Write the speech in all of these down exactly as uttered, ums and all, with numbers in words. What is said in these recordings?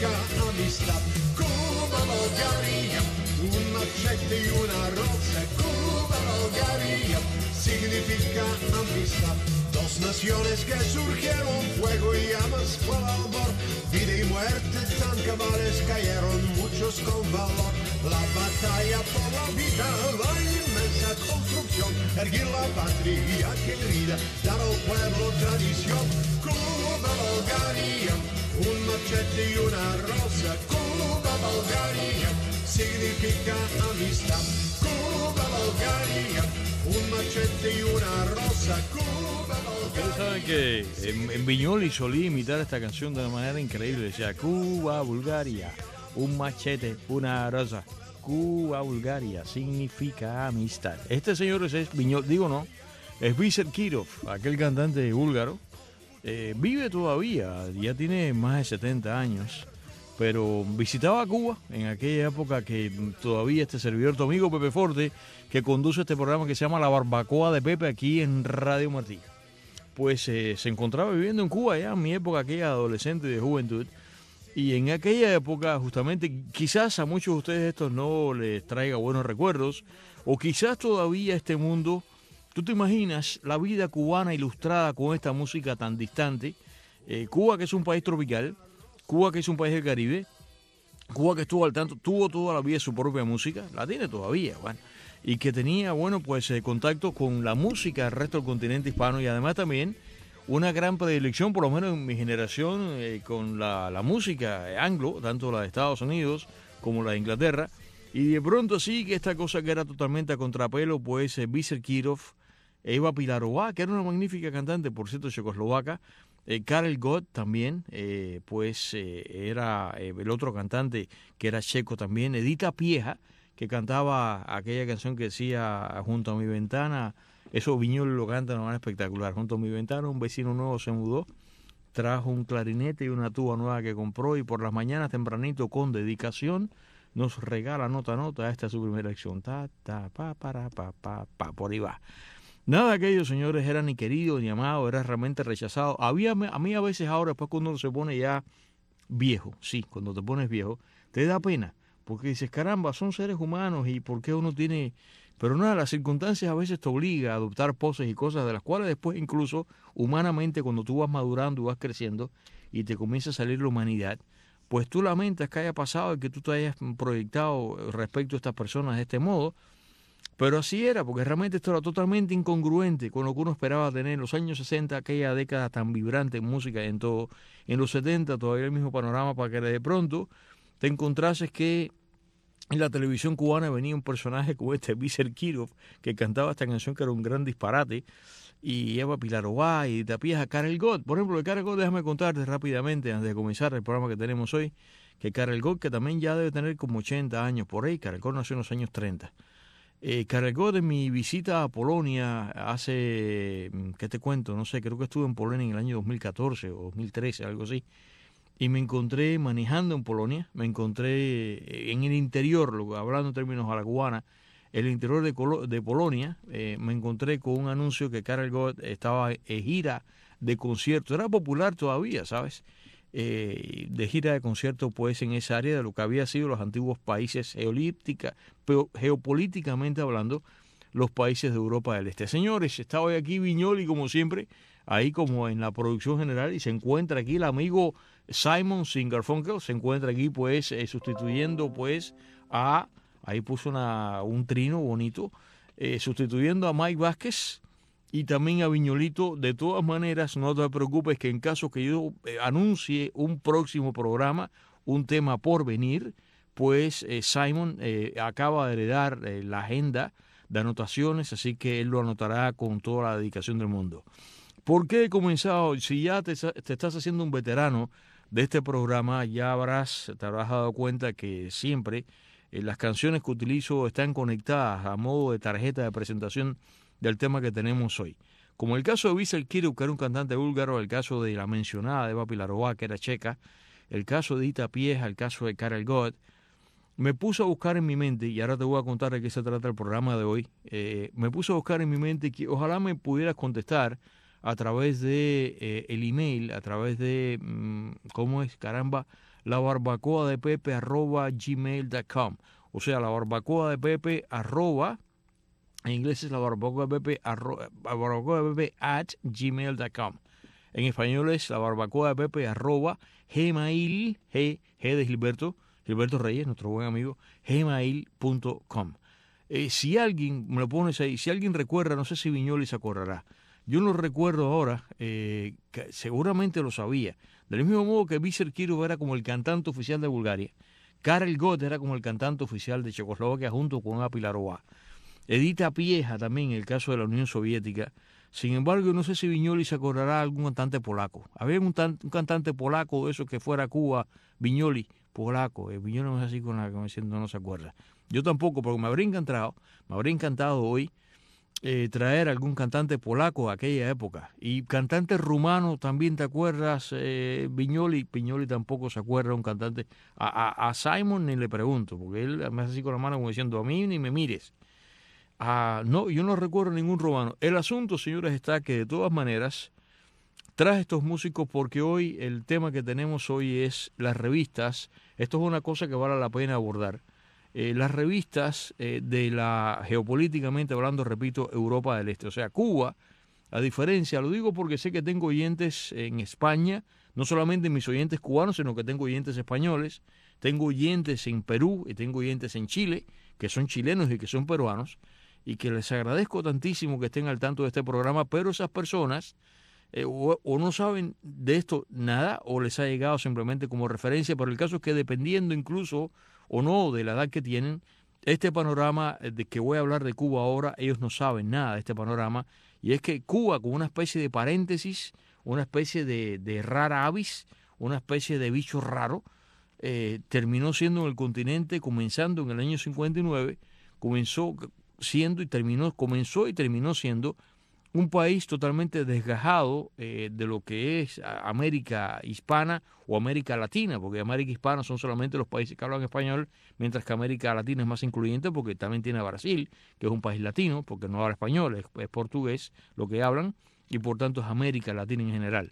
significa amistad. Cuba, Bulgaria, un machete y una rosa. Cuba, Bulgaria, significa amistad. Dos naciones que surgieron, fuego y llamas por amor. Vida y muerte tan cabales, cayeron muchos con valor. La batalla por la vida, la inmensa construcción. Erguir la patria querida, dar al pueblo tradición. Cuba, Bulgaria, un machete y una rosa. Cuba, Bulgaria, significa amistad. Cuba, Bulgaria, un machete y una rosa. Cuba, Bulgaria. Ustedes saben que en, en Viñoli solía imitar esta canción de una manera increíble. Decía, Cuba, Bulgaria, un machete, una rosa. Cuba, Bulgaria, significa amistad. Este señor es, es Viñoli, digo no, es Vícer Kirov, aquel cantante búlgaro. Eh, vive todavía, ya tiene más de setenta años, pero visitaba Cuba en aquella época que todavía este servidor, tu amigo Pepe Forte, que conduce este programa que se llama La Barbacoa de Pepe aquí en Radio Martí, pues eh, se encontraba viviendo en Cuba ya en mi época, aquella adolescente de juventud, y en aquella época justamente quizás a muchos de ustedes esto no les traiga buenos recuerdos, o quizás todavía este mundo, tú te imaginas la vida cubana ilustrada con esta música tan distante. eh, Cuba, que es un país tropical, Cuba, que es un país del Caribe, Cuba, que estuvo al tanto, tuvo toda la vida su propia música, la tiene todavía, bueno, y que tenía, bueno, pues eh, contacto con la música del resto del continente hispano, y además también una gran predilección, por lo menos en mi generación, eh, con la, la música anglo, tanto la de Estados Unidos como la de Inglaterra, y de pronto sí que esta cosa que era totalmente a contrapelo, pues eh, Vícer Kirov, Eva Pilarová, que era una magnífica cantante, por cierto, checoslovaca, eh, Karel Gott también, eh, pues eh, era eh, el otro cantante que era checo también, Edita Pieja, que cantaba aquella canción que decía Junto a mi ventana. Eso Viñol lo canta de una manera espectacular. Junto a mi ventana un vecino nuevo se mudó, trajo un clarinete y una tuba nueva que compró, y por las mañanas tempranito con dedicación nos regala nota a nota. Esta es su primera acción. Ta, ta, pa, para, pa, pa, pa, por ahí va. Nada de aquellos señores era ni querido ni amado, era realmente rechazado. Había, a mí a veces ahora, después cuando uno se pone ya viejo, sí, cuando te pones viejo, te da pena, porque dices, caramba, son seres humanos y por qué uno tiene... Pero nada, las circunstancias a veces te obligan a adoptar poses y cosas de las cuales después incluso humanamente cuando tú vas madurando y vas creciendo y te comienza a salir la humanidad, pues tú lamentas que haya pasado y que tú te hayas proyectado respecto a estas personas de este modo. Pero así era, porque realmente esto era totalmente incongruente con lo que uno esperaba tener en los años sesenta, aquella década tan vibrante en música y en todo. En los setenta todavía el mismo panorama, para que de pronto te encontrases que en la televisión cubana venía un personaje como este Vícer Kirov, que cantaba esta canción que era un gran disparate, y Eva Pilarová y tapías a Karel Gott. Por ejemplo, de Karel Gott, déjame contarte rápidamente, antes de comenzar el programa que tenemos hoy, que Karel Gott, que también ya debe tener como ochenta años por ahí, Karel Gott nació en los años treinta. Eh, Karel Gott, en mi visita a Polonia hace, ¿qué te cuento? No sé, creo que estuve en Polonia en el año dos mil catorce o dos mil trece, algo así. Y me encontré manejando en Polonia, me encontré en el interior, hablando en términos a la cubana, el interior de, Colo de Polonia, eh, me encontré con un anuncio que Karel Gott estaba en gira de concierto, era popular todavía, ¿sabes? Eh, de gira de concierto pues en esa área de lo que había sido los antiguos países geopolíticamente hablando, los países de Europa del Este. Señores, está hoy aquí Viñoli como siempre, ahí como en la producción general, y se encuentra aquí el amigo Simon Singerfunkel, se encuentra aquí pues eh, sustituyendo pues a, ahí puso una, un trino bonito, eh, sustituyendo a Mike Vázquez y también a Viñolito. De todas maneras, no te preocupes que en caso que yo eh, anuncie un próximo programa, un tema por venir, pues eh, Simon eh, acaba de heredar eh, la agenda de anotaciones, así que él lo anotará con toda la dedicación del mundo. ¿Por qué he comenzado? Si ya te, te estás haciendo un veterano de este programa, ya habrás, te habrás dado cuenta que siempre eh, las canciones que utilizo están conectadas a modo de tarjeta de presentación del tema que tenemos hoy. Como el caso de Vícer Kirov, que era un cantante búlgaro, el caso de la mencionada Eva Pilarová, que era checa, el caso de Edita Pieja, el caso de Karel Gott, me puse a buscar en mi mente, y ahora te voy a contar de qué se trata el programa de hoy, eh, me puse a buscar en mi mente que ojalá me pudieras contestar a través de eh, el email, a través de, mm, ¿cómo es? Caramba, la barbacoa de pepe arroba gmail punto com. O sea, la barbacoa de pepe arroba, en inglés es la barbacoa de pepe, arroba, barbacoa de pepe at gmail punto com. En español es la barbacoa de pepe arroba gmail, G, G de Gilberto, Gilberto Reyes, nuestro buen amigo, gmail punto com. Eh, si alguien, me lo pones ahí, si alguien recuerda, no sé si Viñoly se acordará, yo no recuerdo ahora, eh, que seguramente lo sabía, del mismo modo que Vícer Kirov era como el cantante oficial de Bulgaria, Karel Gott era como el cantante oficial de Checoslovaquia junto con Apilarova, Edita Pieja también en el caso de la Unión Soviética. Sin embargo, no sé si Viñoly se acordará de algún cantante polaco. Había un, tan, un cantante polaco, eso que fuera Cuba, Viñoly, polaco. Eh, Viñoly no es así con la como diciendo no se acuerda. Yo tampoco, porque me habría encantado, me habría encantado hoy eh, traer algún cantante polaco de aquella época. Y cantante rumano también, ¿te acuerdas? Eh, Viñoly, Viñoly tampoco se acuerda, un cantante. A, a, a Simon ni le pregunto, porque él me hace así con la mano como diciendo, a mí ni me mires. Ah, no, yo no recuerdo ningún romano. El asunto, señores, está que de todas maneras traje estos músicos porque hoy el tema que tenemos hoy es las revistas. Esto es una cosa que vale la pena abordar. Eh, las revistas eh, de la, geopolíticamente hablando, repito, Europa del Este. O sea, Cuba, a diferencia, lo digo porque sé que tengo oyentes en España, no solamente mis oyentes cubanos, sino que tengo oyentes españoles, tengo oyentes en Perú y tengo oyentes en Chile, que son chilenos y que son peruanos, y que les agradezco tantísimo que estén al tanto de este programa, pero esas personas eh, o, o no saben de esto nada o les ha llegado simplemente como referencia, pero el caso es que dependiendo incluso o no de la edad que tienen, este panorama de que voy a hablar de Cuba ahora, ellos no saben nada de este panorama, y es que Cuba, con una especie de paréntesis, una especie de, de rara avis, una especie de bicho raro, eh, terminó siendo en el continente, comenzando en el año cincuenta y nueve, comenzó siendo y terminó, comenzó y terminó siendo un país totalmente desgajado eh, de lo que es América hispana o América Latina, porque América hispana son solamente los países que hablan español, mientras que América Latina es más incluyente porque también tiene a Brasil, que es un país latino, porque no habla español, es, es portugués lo que hablan, y por tanto es América Latina en general.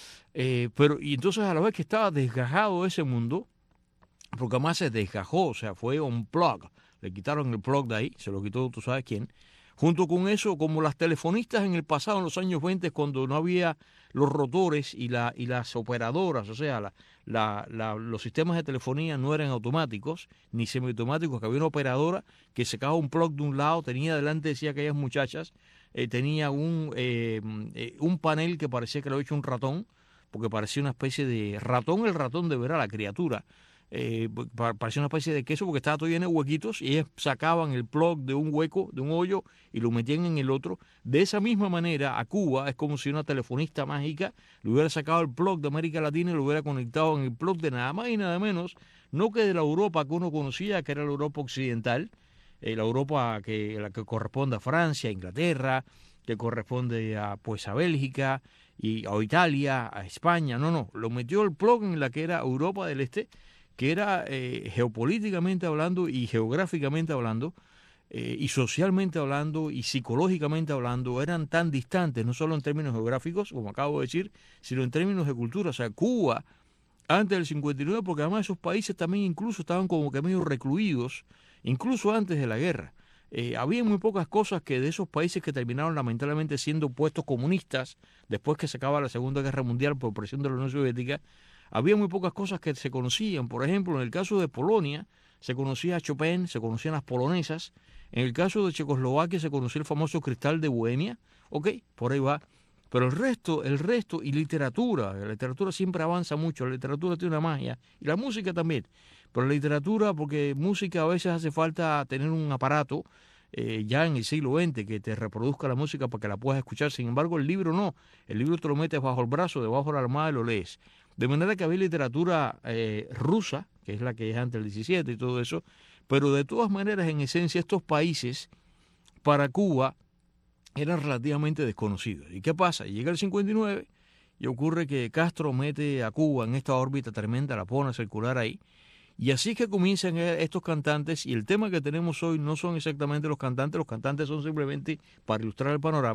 Eh, pero, y entonces a la vez que estaba desgajado ese mundo, porque además se desgajó, o sea, fue un plug, le quitaron el plug de ahí, se lo quitó tú sabes quién. Junto con eso, como las telefonistas en el pasado, en los años veinte, cuando no había los rotores y, la, y las operadoras, o sea, la, la, la, los sistemas de telefonía no eran automáticos ni semiautomáticos, que había una operadora que sacaba un plug de un lado, tenía delante, decía aquellas muchachas, eh, tenía un, eh, eh, un panel que parecía que lo había hecho un ratón, porque parecía una especie de ratón, el ratón de veras, la criatura. Eh, parecía una especie de queso porque estaba todo lleno de huequitos y ellos sacaban el plug de un hueco, de un hoyo y lo metían en el otro. De esa misma manera a Cuba es como si una telefonista mágica le hubiera sacado el plug de América Latina y lo hubiera conectado en el plug de nada más y nada menos, no que de la Europa que uno conocía, que era la Europa occidental, eh, la Europa que, la que corresponde a Francia, a Inglaterra, que corresponde a, pues, a Bélgica y a Italia, a España. No, no, lo metió el plug en la que era Europa del Este, que era eh, geopolíticamente hablando y geográficamente hablando eh, y socialmente hablando y psicológicamente hablando, eran tan distantes, no solo en términos geográficos, como acabo de decir, sino en términos de cultura. O sea, Cuba, antes del cincuenta y nueve, porque además esos países también incluso estaban como que medio recluidos, incluso antes de la guerra. Eh, había muy pocas cosas que de esos países que terminaron lamentablemente siendo puestos comunistas después que se acaba la Segunda Guerra Mundial por presión de la Unión Soviética. Había muy pocas cosas que se conocían. Por ejemplo, en el caso de Polonia se conocía a Chopin, se conocían las polonesas. En el caso de Checoslovaquia se conocía el famoso cristal de Bohemia. Ok, por ahí va. Pero el resto, el resto y literatura, la literatura siempre avanza mucho, la literatura tiene una magia, y la música también. Pero la literatura, porque música a veces hace falta tener un aparato, eh, ya en el siglo veinte, que te reproduzca la música para que la puedas escuchar. Sin embargo, el libro no. El libro te lo metes bajo el brazo, debajo de la almohada y lo lees. De manera que había literatura eh, rusa, que es la que es antes del diecisiete y todo eso, pero de todas maneras, en esencia, estos países para Cuba eran relativamente desconocidos. ¿Y qué pasa? Llega el cincuenta y nueve y ocurre que Castro mete a Cuba en esta órbita tremenda, la pone a circular ahí, y así es que comienzan estos cantantes, y el tema que tenemos hoy no son exactamente los cantantes, los cantantes son simplemente, para ilustrar el panorama,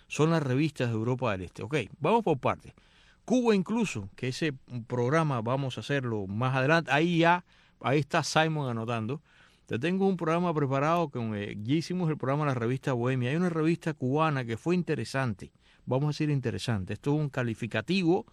son las revistas de Europa del Este. Ok, vamos por partes. Cuba incluso, que ese programa vamos a hacerlo más adelante, ahí ya, ahí está Simon anotando. Te tengo un programa preparado, con, eh, ya hicimos el programa de la revista Bohemia. Hay una revista cubana que fue interesante, vamos a decir interesante. Esto es un calificativo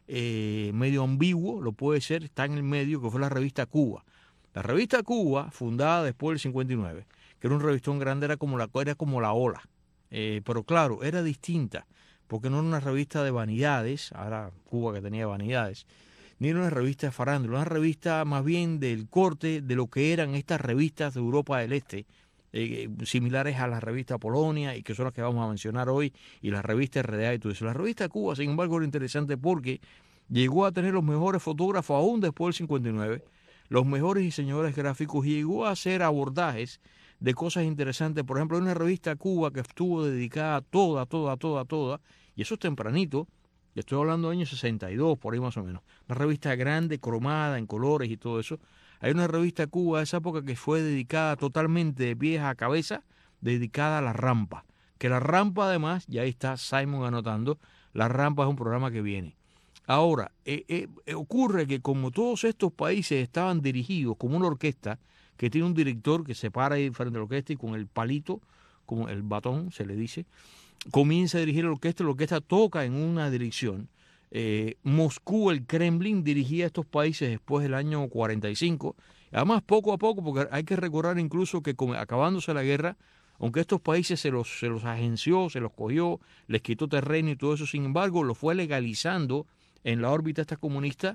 eh, medio ambiguo, lo puede ser, está en el medio, que fue la revista Cuba. La revista Cuba, fundada después del cincuenta y nueve, que era un revistón grande, era como la, era como la Ola. Eh, pero claro, era distinta, porque no era una revista de vanidades, ahora Cuba que tenía vanidades, ni era una revista de farándula, una revista más bien del corte de lo que eran estas revistas de Europa del Este, eh, similares a la revista Polonia, y que son las que vamos a mencionar hoy, y la revista R D A y todo eso. La revista Cuba, sin embargo, era interesante porque llegó a tener los mejores fotógrafos aún después del cincuenta y nueve, los mejores diseñadores gráficos, y llegó a hacer abordajes de cosas interesantes. Por ejemplo, hay una revista Cuba que estuvo dedicada toda, toda, toda, toda, y eso es tempranito, estoy hablando de años sesenta y dos, por ahí más o menos, una revista grande, cromada, en colores y todo eso. Hay una revista Cuba de esa época que fue dedicada totalmente de pies a cabeza, dedicada a la rampa, que la rampa además, y ahí está Simon anotando, la rampa es un programa que viene. Ahora, eh, eh, ocurre que como todos estos países estaban dirigidos como una orquesta, que tiene un director que se para ahí frente a la orquesta y con el palito, como el batón se le dice, comienza a dirigir la orquesta, la orquesta toca en una dirección. Eh, Moscú, el Kremlin, dirigía a estos países después del año cuarenta y cinco, además poco a poco, porque hay que recordar incluso que con, acabándose la guerra, aunque estos países se los, se los agenció, se los cogió, les quitó terreno y todo eso, sin embargo, lo fue legalizando en la órbita esta comunista,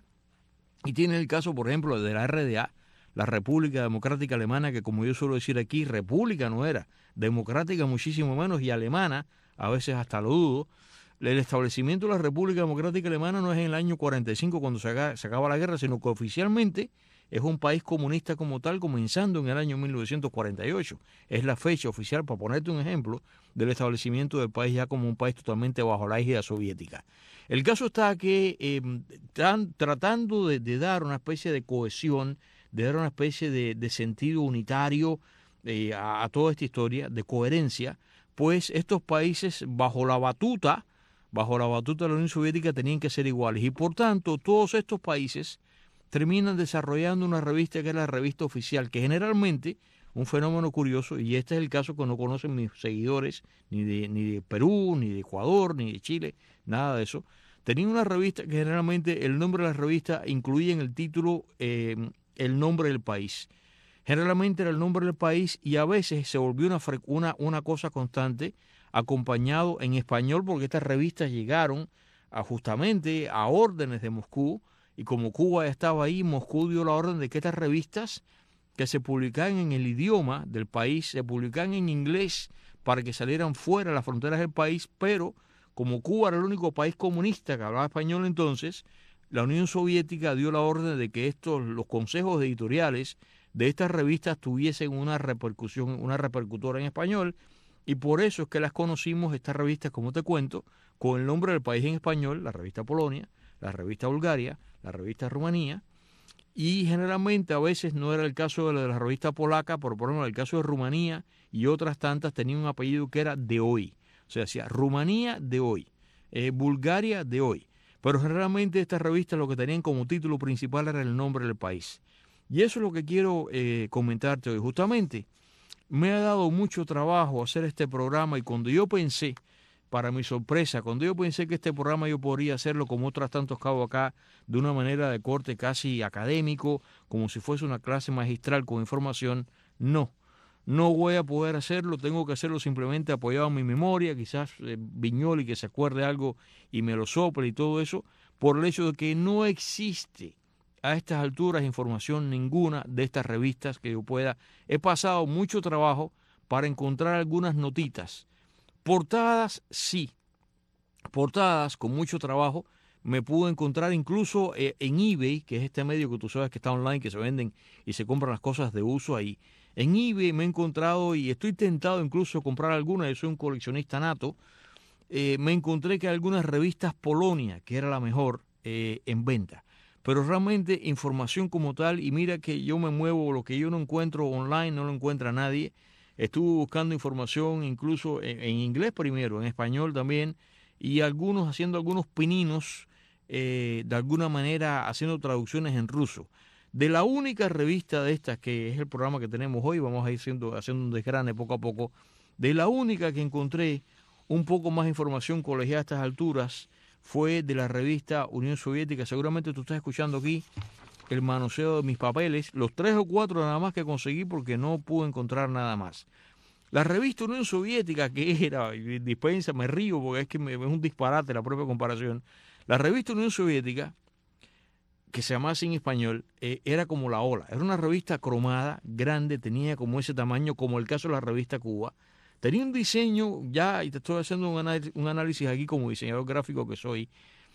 y tiene el caso, por ejemplo, de la R D A, la República Democrática Alemana, que como yo suelo decir aquí, república no era, democrática muchísimo menos, y alemana, a veces hasta lo dudo. El establecimiento de la República Democrática Alemana no es en el año cuarenta y cinco cuando se acaba, se acaba la guerra, sino que oficialmente es un país comunista como tal, comenzando en el año mil novecientos cuarenta y ocho. Es la fecha oficial, para ponerte un ejemplo, del establecimiento del país ya como un país totalmente bajo la égida soviética. El caso está que eh, están tratando de, de dar una especie de cohesión, de dar una especie de, de sentido unitario eh, a, a toda esta historia, de coherencia, pues estos países bajo la batuta, bajo la batuta de la Unión Soviética tenían que ser iguales, y por tanto todos estos países terminan desarrollando una revista que es la revista oficial, que generalmente, un fenómeno curioso, y este es el caso que no conocen mis seguidores, ni de, ni de Perú, ni de Ecuador, ni de Chile, nada de eso, tenían una revista que generalmente el nombre de la revista incluía en el título eh, el nombre del país. Generalmente era el nombre del país, y a veces se volvió una, una, una cosa constante, acompañado en español, porque estas revistas llegaron a, justamente a órdenes de Moscú, y como Cuba estaba ahí, Moscú dio la orden de que estas revistas que se publicaban en el idioma del país, se publicaban en inglés para que salieran fuera de las fronteras del país, pero como Cuba era el único país comunista que hablaba español entonces, la Unión Soviética dio la orden de que estos, los consejos editoriales de estas revistas tuviesen una repercusión, una repercutora en español, y por eso es que las conocimos, estas revistas, como te cuento, con el nombre del país en español, la revista Polonia, la revista Bulgaria, la revista Rumanía, y generalmente a veces no era el caso de la, de la revista polaca, pero por ejemplo el caso de Rumanía y otras tantas tenían un apellido que era de hoy, o sea, decía Rumanía de hoy, eh, Bulgaria de hoy, pero generalmente estas revistas lo que tenían como título principal era el nombre del país. Y eso es lo que quiero eh, comentarte hoy. Justamente me ha dado mucho trabajo hacer este programa, y cuando yo pensé, para mi sorpresa, cuando yo pensé que este programa yo podría hacerlo como otras tantos que hago acá, de una manera de corte casi académico, como si fuese una clase magistral con información, no, no voy a poder hacerlo, tengo que hacerlo simplemente apoyado en mi memoria, quizás eh, Viñoli que se acuerde algo y me lo sople y todo eso, por el hecho de que no existe a estas alturas información ninguna de estas revistas que yo pueda. He pasado mucho trabajo para encontrar algunas notitas. Portadas, sí. Portadas con mucho trabajo. Me pude encontrar incluso eh, en eBay, que es este medio que tú sabes que está online, que se venden y se compran las cosas de uso ahí. En eBay me he encontrado, y estoy tentado incluso a comprar algunas, yo soy un coleccionista nato, eh, me encontré que hay algunas revistas Polonia, que era la mejor, eh, en venta. Pero realmente información como tal, y mira que yo me muevo, lo que yo no encuentro online no lo encuentra nadie, Estuve buscando información incluso en, en inglés primero, en español también, y algunos haciendo algunos pininos, eh, de alguna manera haciendo traducciones en ruso. De la única revista de estas, que es el programa que tenemos hoy, vamos a ir haciendo, haciendo un desgrane poco a poco, de la única que encontré un poco más información colegiada a estas alturas fue de la revista Unión Soviética. Seguramente tú estás escuchando aquí el manoseo de mis papeles, los tres o cuatro nada más que conseguí porque no pude encontrar nada más. La revista Unión Soviética, que era, dispensa, me río porque es que me, es un disparate la propia comparación. La revista Unión Soviética, que se llamaba así en español, eh, era como La Ola. Era una revista cromada, grande, tenía como ese tamaño, como el caso de la revista Cuba. Tenía un diseño, ya, y te estoy haciendo un análisis, un análisis aquí como diseñador gráfico que soy,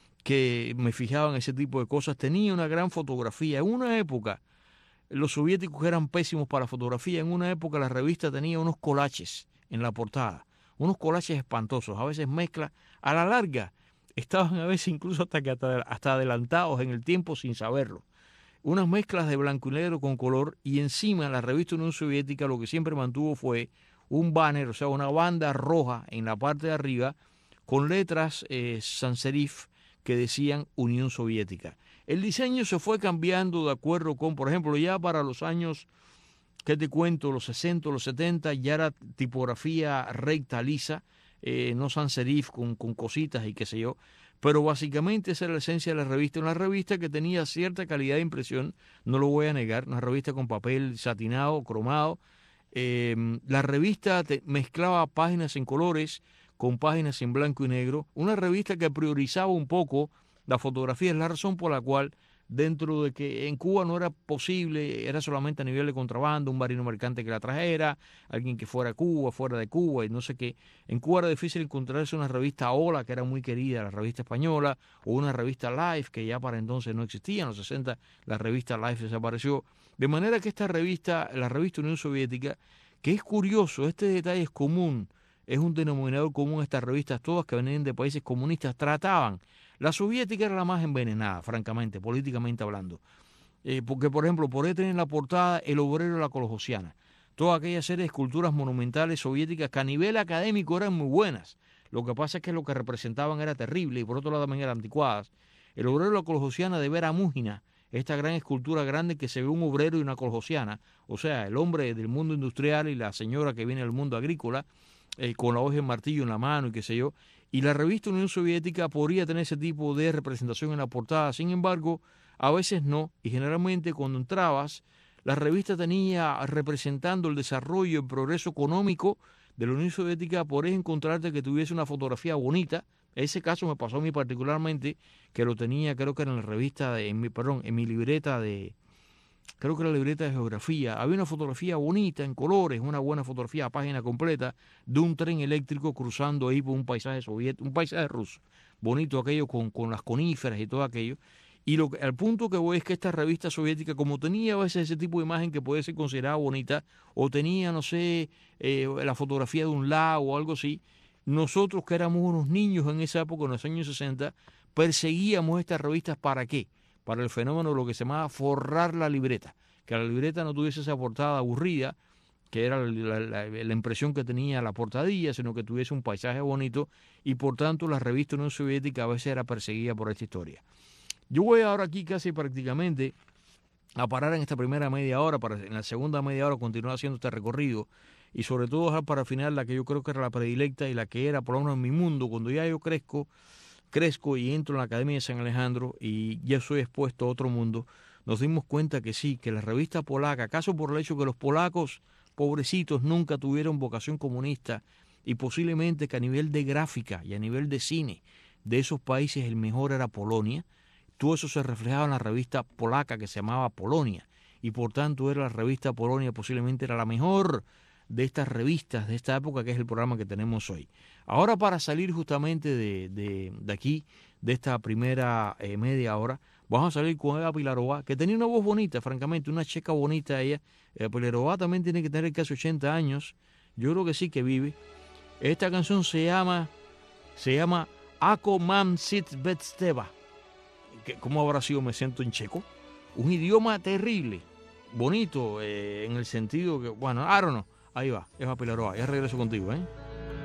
que me fijaba en ese tipo de cosas. Tenía una gran fotografía. En una época, los soviéticos eran pésimos para fotografía. En una época la revista tenía unos collages en la portada, unos collages espantosos, a veces mezcla, a la larga, estaban a veces incluso hasta, que hasta, hasta adelantados en el tiempo sin saberlo. Unas mezclas de blanco y negro con color, y encima la revista Unión Soviética lo que siempre mantuvo fue un banner, o sea, una banda roja en la parte de arriba con letras eh, sans serif que decían Unión Soviética. El diseño se fue cambiando de acuerdo con, por ejemplo, ya para los años, ¿qué te cuento? Los sesenta, los setenta, ya era tipografía recta, lisa, eh, no sans serif con, con cositas y qué sé yo. Pero básicamente esa era la esencia de la revista. Una revista que tenía cierta calidad de impresión, no lo voy a negar, una revista con papel satinado, cromado. Eh, la revista te mezclaba páginas en colores con páginas en blanco y negro. Una revista que priorizaba un poco la fotografía. Es la razón por la cual, dentro de que en Cuba no era posible, era solamente a nivel de contrabando, un marino mercante que la trajera, alguien que fuera a Cuba, fuera de Cuba y no sé qué. En Cuba era difícil encontrarse una revista Hola, que era muy querida, la revista española, o una revista Life, que ya para entonces no existía. En los sesenta la revista Life desapareció. De manera que esta revista, la revista Unión Soviética, que es curioso, este detalle es común, es un denominador común a estas revistas, todas que venían de países comunistas, trataban. La soviética era la más envenenada, francamente, políticamente hablando. Eh, porque, por ejemplo, podría tener en la portada El Obrero de la Kolkhosiana. Toda aquella serie de esculturas monumentales soviéticas que a nivel académico eran muy buenas. Lo que pasa es que lo que representaban era terrible y por otro lado también eran anticuadas. El Obrero de la Kolkhosiana de Vera Mújina, esta gran escultura grande que se ve un obrero y una kolkhosiana, o sea, el hombre del mundo industrial y la señora que viene del mundo agrícola, eh, con la hoja de martillo en la mano y qué sé yo. Y la revista Unión Soviética podría tener ese tipo de representación en la portada. Sin embargo, a veces no. Y generalmente cuando entrabas, la revista tenía representando el desarrollo y el progreso económico de la Unión Soviética. Podés encontrarte que tuviese una fotografía bonita. Ese caso me pasó a mí particularmente, que lo tenía, creo que era en la revista, de, en mi, perdón, en mi libreta de, creo que era la libreta de geografía. Había una fotografía bonita en colores, una buena fotografía a página completa de un tren eléctrico cruzando ahí por un paisaje soviético, un paisaje ruso. Bonito aquello con, con las coníferas y todo aquello. Y lo, al punto que voy es que esta revista soviética, como tenía a veces ese tipo de imagen que puede ser considerada bonita, o tenía, no sé, eh, la fotografía de un lago o algo así, nosotros que éramos unos niños en esa época, en los años sesenta, perseguíamos estas revistas. ¿Para qué? Para el fenómeno de lo que se llamaba forrar la libreta, que la libreta no tuviese esa portada aburrida, que era la, la, la impresión que tenía la portadilla, sino que tuviese un paisaje bonito, y por tanto la revista Unión Soviética a veces era perseguida por esta historia. Yo voy ahora aquí casi prácticamente a parar en esta primera media hora, para en la segunda media hora continuar haciendo este recorrido, y sobre todo dejar para el final la que yo creo que era la predilecta y la que era, por lo menos en mi mundo, cuando ya yo crezco, crezco y entro en la Academia de San Alejandro y ya soy expuesto a otro mundo, nos dimos cuenta que sí, que la revista polaca, acaso por el hecho que los polacos, pobrecitos, nunca tuvieron vocación comunista, y posiblemente que a nivel de gráfica y a nivel de cine de esos países el mejor era Polonia, todo eso se reflejaba en la revista polaca que se llamaba Polonia, y por tanto era la revista Polonia, posiblemente era la mejor de estas revistas de esta época, que es el programa que tenemos hoy. Ahora, para salir justamente de, de, de aquí, de esta primera eh, media hora, vamos a salir con Eva Pilarová, que tenía una voz bonita, francamente, una checa bonita ella. Eva Pilarová también tiene que tener casi ochenta años, yo creo que sí que vive. Esta canción se llama, se llama Ako mam sit betsteva. ¿Cómo habrá sido me siento en checo? Un idioma terrible, bonito, eh, en el sentido que, bueno, I don't know. Ahí va, Eva Pilaroa, ya regreso contigo, ¿eh?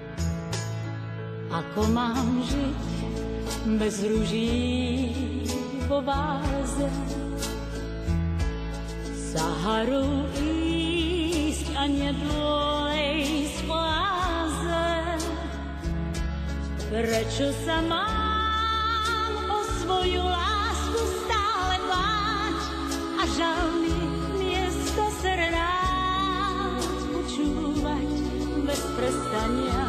Ako mám žiť bez ruží vo váze, Saharu ísť a nedôjsť po áze. Prečo sa mám o svoju lásku stále báť a žal mi miesto srdát počúvať bez prestania.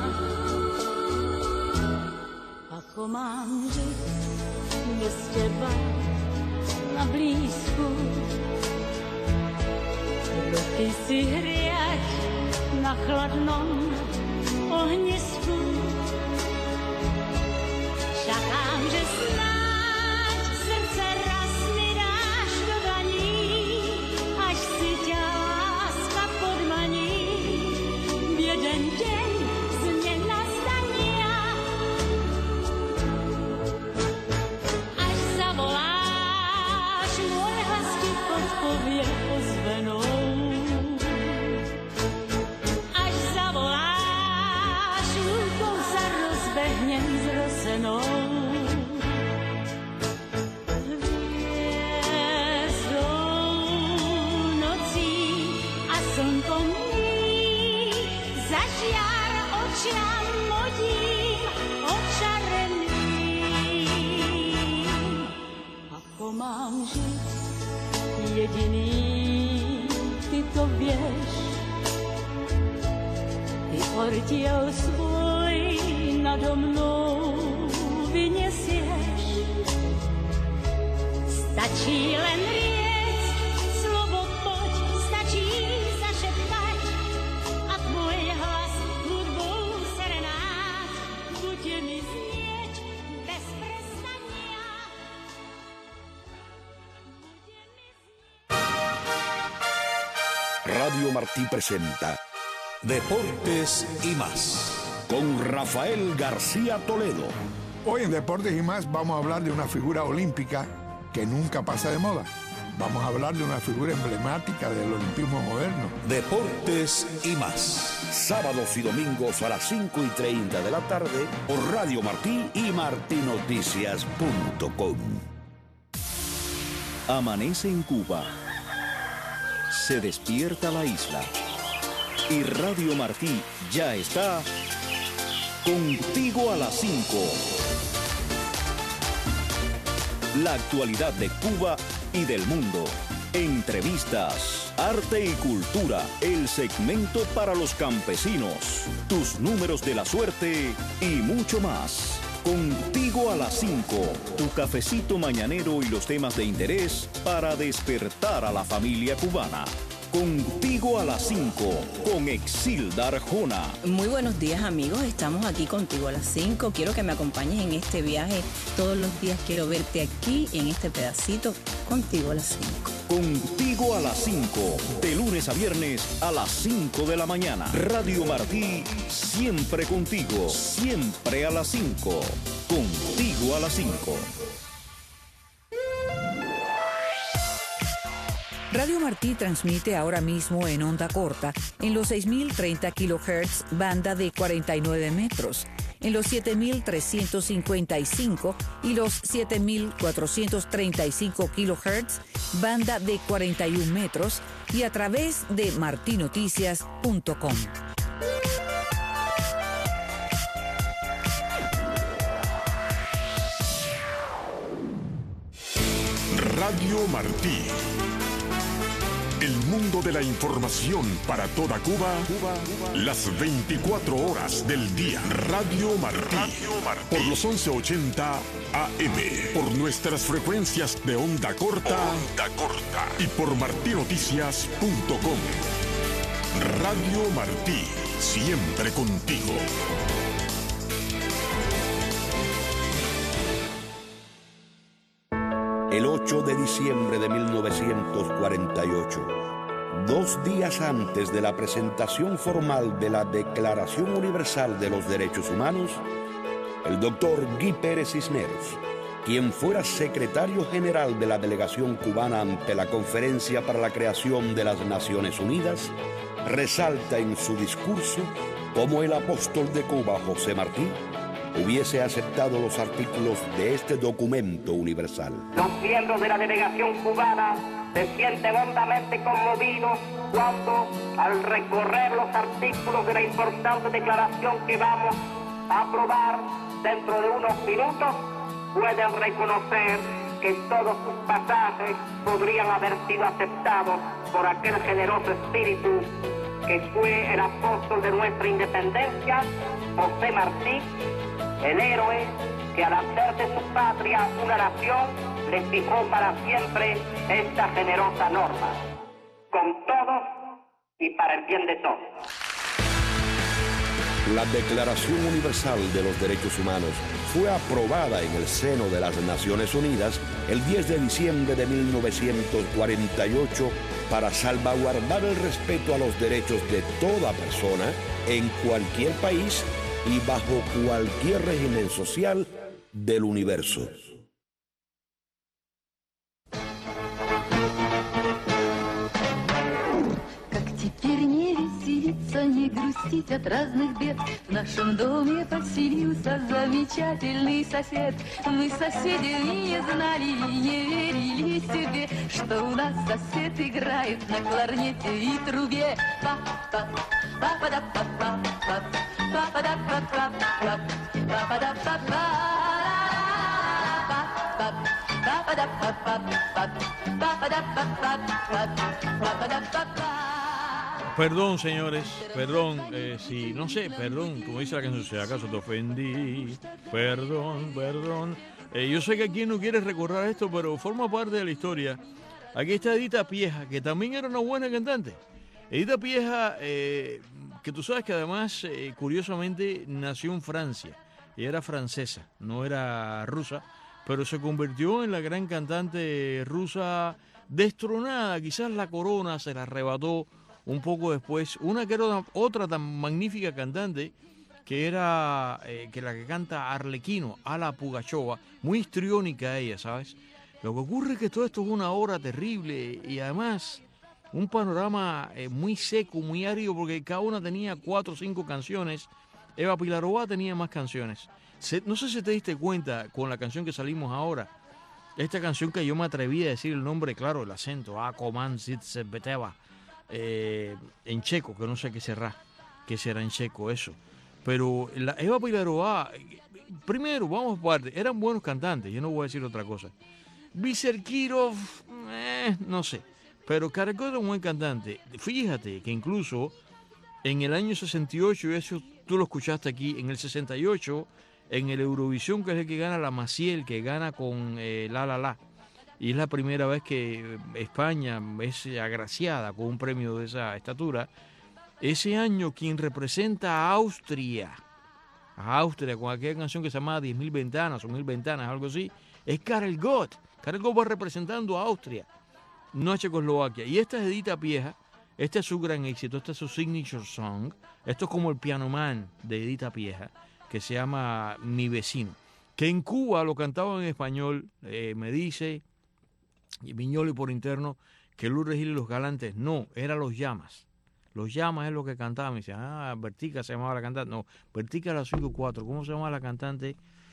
Ako mám žiť bez teba na blízku, ruky si hriať na chladnom ohnisku. Čakám, že snáď srdce raz mi dáš do dlaní, až si ťa láska podmaní. V jeden deň z nenastania, až zavoláš, môj hlas ti podpovie ozvenou. Až zavoláš, lúkou sa rozbehnem s rosenou. Očiam modím očareným. Ako mám žiť jediný, ty to vieš. Ty ordiel svoj nado mnou vyniesieš. Stačí len riecť, slovo poď, stačí zašeptať a tvoj hlas hudbou serenád bude mi znieť bez prestania. Bude mi znieť. Radio Martí presenta Deportes y más con Rafael García Toledo. Hoy en Deportes y más vamos a hablar de una figura olímpica que nunca pasa de moda. Vamos a hablar de una figura emblemática del olimpismo moderno. Deportes y más. Sábados y domingos a las cinco y treinta de la tarde por Radio Martí y martinoticias punto com. Amanece en Cuba. Se despierta la isla. Y Radio Martí ya está contigo a las cinco. La actualidad de Cuba y del mundo. Entrevistas, arte y cultura, el segmento para los campesinos, tus números de la suerte y mucho más. Contigo a las cinco, tu cafecito mañanero y los temas de interés para despertar a la familia cubana. Contigo a las cinco, con Exilda Arjona. Muy buenos días, amigos. Estamos aquí contigo a las cinco. Quiero que me acompañes en este viaje. Todos los días quiero verte aquí, en este pedacito, contigo a las cinco. Contigo a las cinco, de lunes a viernes a las cinco de la mañana. Radio Martí, siempre contigo, siempre a las cinco. Contigo a las cinco. Radio Martí transmite ahora mismo en onda corta en los seis mil treinta kilohertz, banda de cuarenta y nueve metros, en los siete mil trescientos cincuenta y cinco y los siete mil cuatrocientos treinta y cinco kilohertz, banda de cuarenta y un metros, y a través de martinoticias punto com. Radio Martí. El mundo de la información para toda Cuba, Cuba, Cuba, las veinticuatro horas del día. Radio Martí. Radio Martí. Por los once ochenta A M. Por nuestras frecuencias de onda corta. Onda corta. Y por martinoticias punto com. Radio Martí. Siempre contigo. El ocho de diciembre de mil novecientos cuarenta y ocho, dos días antes de la presentación formal de la Declaración Universal de los Derechos Humanos, el doctor Guy Pérez Cisneros, quien fuera secretario general de la delegación cubana ante la Conferencia para la Creación de las Naciones Unidas, resalta en su discurso cómo el apóstol de Cuba, José Martí, hubiese aceptado los artículos de este documento universal. Los miembros de la delegación cubana se sienten hondamente conmovidos cuando, al recorrer los artículos de la importante declaración que vamos a aprobar dentro de unos minutos, pueden reconocer que todos sus pasajes podrían haber sido aceptados por aquel generoso espíritu que fue el apóstol de nuestra independencia, José Martí, el héroe que al hacer de su patria una nación le fijó para siempre esta generosa norma, con todos y para el bien de todos. La Declaración Universal de los Derechos Humanos fue aprobada en el seno de las Naciones Unidas el diez de diciembre de mil novecientos cuarenta y ocho para salvaguardar el respeto a los derechos de toda persona en cualquier país y bajo cualquier régimen social del universo. Теперь не веселиться, не грустить от разных бед. В нашем доме поселился замечательный сосед. Мы соседи не знали и не верили себе, что у нас сосед играет на кларнете и трубе. Па-па, па-па-да-па-па, па-па-да-па-па, па-па-да-па-па. Perdón, señores, perdón, eh, si, no sé, perdón, como dice la canción, si acaso te ofendí, perdón, perdón. Eh, yo sé que aquí no quiere recordar esto, pero forma parte de la historia. Aquí está Edita Pieja, que también era una buena cantante. Edita Pieja, eh, que tú sabes que además, eh, curiosamente, nació en Francia. Ella era francesa, no era rusa, pero se convirtió en la gran cantante rusa destronada. Quizás la corona se la arrebató un poco después. Una que era otra tan magnífica cantante, que era eh, que la que canta Arlequino, Ala Pugachova, muy histriónica ella, ¿sabes? Lo que ocurre es que todo esto es una obra terrible y además un panorama eh, muy seco, muy árido, porque cada una tenía cuatro o cinco canciones. Eva Pilarová tenía más canciones. Se, no sé si te diste cuenta con la canción que salimos ahora, esta canción que yo me atreví a decir el nombre, claro, el acento, a Coman Beteva, eh, en checo, que no sé qué será, qué será en checo eso. Pero la Eva Pilarová, primero, vamos a parte, eran buenos cantantes, yo no voy a decir otra cosa. Biserkirov, eh, no sé, pero Karakov era un buen cantante. Fíjate que incluso en el año sesenta y ocho, y eso tú lo escuchaste aquí, en el sesenta y ocho, en el Eurovisión, que es el que gana la Maciel, que gana con eh, La La La, y es la primera vez que España es agraciada con un premio de esa estatura. Ese año quien representa a Austria, a Austria con aquella canción que se llama diez mil ventanas o mil ventanas, algo así, es Karel Gott. Karel Gott va representando a Austria, no a Checoslovaquia. Y esta es Edita Pieja, este es su gran éxito, este es su signature song. Esto es como el Piano Man de Edita Pieja, que se llama Mi Vecino, que en Cuba lo cantaban en español. Eh, me dice Viñoli por interno que Lourdes Gil y los Galantes, no, era Los Llamas. Los Llamas es lo que cantaba. Me dice, ah, Bertica se llamaba la cantante. No, Bertica era cinco cuatro. ¿Cómo se llama la cantante?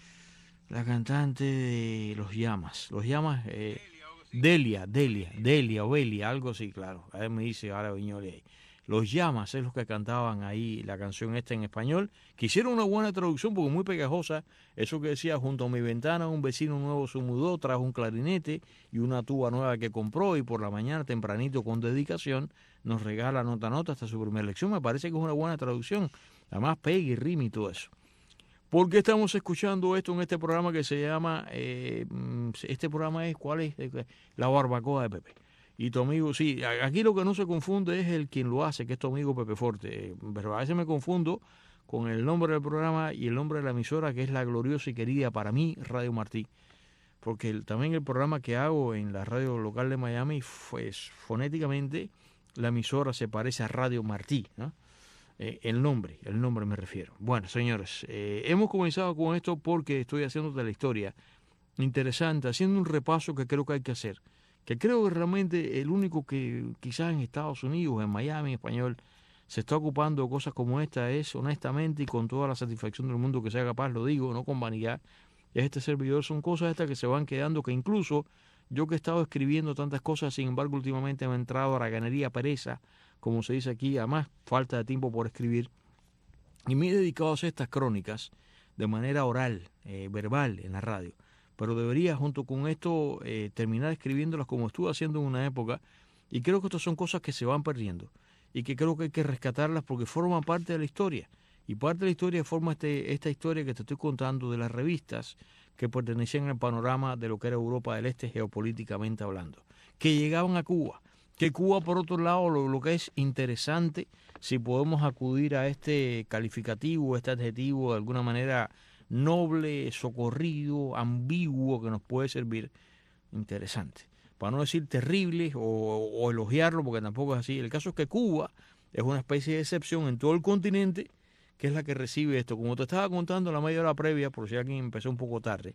La cantante de Los Llamas. Los Llamas, eh, Delia, Delia, Delia, Ovelia, algo así, claro. A ver, me dice ahora Viñoli ahí. Los Llamas es los que cantaban ahí la canción esta en español, que hicieron una buena traducción porque muy pegajosa. Eso que decía, junto a mi ventana un vecino nuevo se mudó, trajo un clarinete y una tuba nueva que compró, y por la mañana tempranito con dedicación nos regala nota a nota hasta su primera lección. Me parece que es una buena traducción, además pega y rima y todo eso. ¿Por qué estamos escuchando esto en este programa que se llama, eh, este programa es, ¿cuál es? La Barbacoa de Pepe. Y tu amigo, sí, aquí lo que no se confunde es el quien lo hace, que es tu amigo Pepe Forte. Pero a veces me confundo con el nombre del programa y el nombre de la emisora, que es la gloriosa y querida para mí Radio Martí. Porque el, también el programa que hago en la radio local de Miami, pues fonéticamente la emisora se parece a Radio Martí, ¿no? Eh, el nombre, el nombre me refiero. Bueno, señores, eh, hemos comenzado con esto porque estoy haciéndote la historia interesante, haciendo un repaso que creo que hay que hacer. Que creo que realmente el único que quizás en Estados Unidos, en Miami, en español, se está ocupando de cosas como esta es, honestamente y con toda la satisfacción del mundo que sea capaz, lo digo, no con vanidad, es este servidor, son cosas estas que se van quedando, que incluso yo que he estado escribiendo tantas cosas, sin embargo últimamente me ha entrado a la ganería, pereza, como se dice aquí, además falta de tiempo por escribir, y me he dedicado a hacer estas crónicas de manera oral, eh, verbal en la radio, pero debería junto con esto eh, terminar escribiéndolas como estuve haciendo en una época, y creo que estas son cosas que se van perdiendo y que creo que hay que rescatarlas porque forman parte de la historia. Y parte de la historia forma este, esta historia que te estoy contando de las revistas que pertenecían al panorama de lo que era Europa del Este geopolíticamente hablando, que llegaban a Cuba. Que Cuba, por otro lado, lo, lo que es interesante, si podemos acudir a este calificativo, este adjetivo de alguna manera noble, socorrido, ambiguo que nos puede servir, interesante. Para no decir terrible o, o elogiarlo, porque tampoco es así. El caso es que Cuba es una especie de excepción en todo el continente, que es la que recibe esto. Como te estaba contando la media hora previa, por si alguien empezó un poco tarde,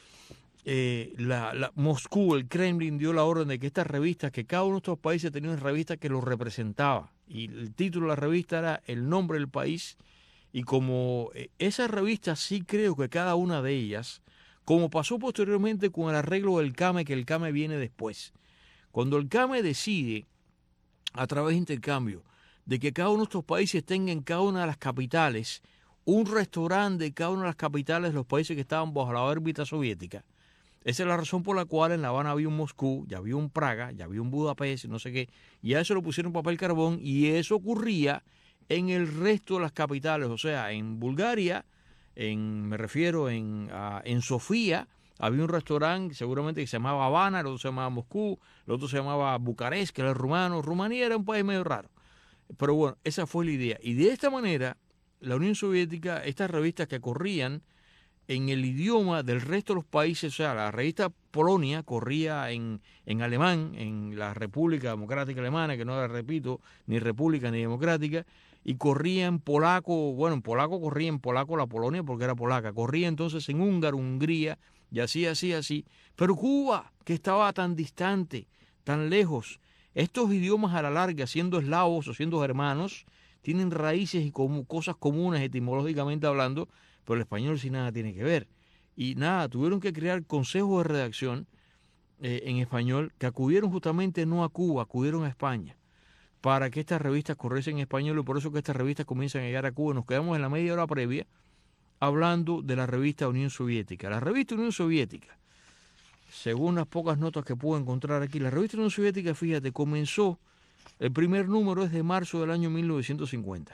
eh, la, la, Moscú, el Kremlin, dio la orden de que estas revistas, que cada uno de estos países tenía una revista que los representaba, y el título de la revista era el nombre del país, y como eh, esas revistas sí creo que cada una de ellas, como pasó posteriormente con el arreglo del C A M E, que el C A M E viene después. Cuando el C A M E decide, a través de intercambio, de que cada uno de estos países tenga en cada una de las capitales un restaurante de cada una de las capitales de los países que estaban bajo la órbita soviética, esa es la razón por la cual en La Habana había un Moscú, ya había un Praga, ya había un Budapest, no sé qué, y a eso lo pusieron papel carbón, y eso ocurría en el resto de las capitales, o sea, en Bulgaria, En, me refiero en, uh, en Sofía, había un restaurante seguramente que se llamaba Habana, el otro se llamaba Moscú, el otro se llamaba Bucarest, que era el rumano. Rumanía era un país medio raro. Pero bueno, esa fue la idea. Y de esta manera, la Unión Soviética, estas revistas que corrían en el idioma del resto de los países, o sea, la revista Polonia corría en, en alemán, en la República Democrática Alemana, que no era, repito, ni república ni democrática, y corría en polaco, bueno, en polaco corría en polaco la Polonia porque era polaca, corría entonces en húngaro, Hungría, y así, así, así. Pero Cuba, que estaba tan distante, tan lejos, estos idiomas a la larga, siendo eslavos o siendo germanos, tienen raíces y como cosas comunes etimológicamente hablando, pero el español sí nada tiene que ver. Y nada, tuvieron que crear consejos de redacción eh, en español que acudieron justamente no a Cuba, acudieron a España, para que estas revistas corriesen en español, y por eso que estas revistas comienzan a llegar a Cuba. Nos quedamos en la media hora previa hablando de la revista Unión Soviética. La revista Unión Soviética, según las pocas notas que puedo encontrar aquí, la revista Unión Soviética, fíjate, comenzó, el primer número es de marzo del año mil novecientos cincuenta,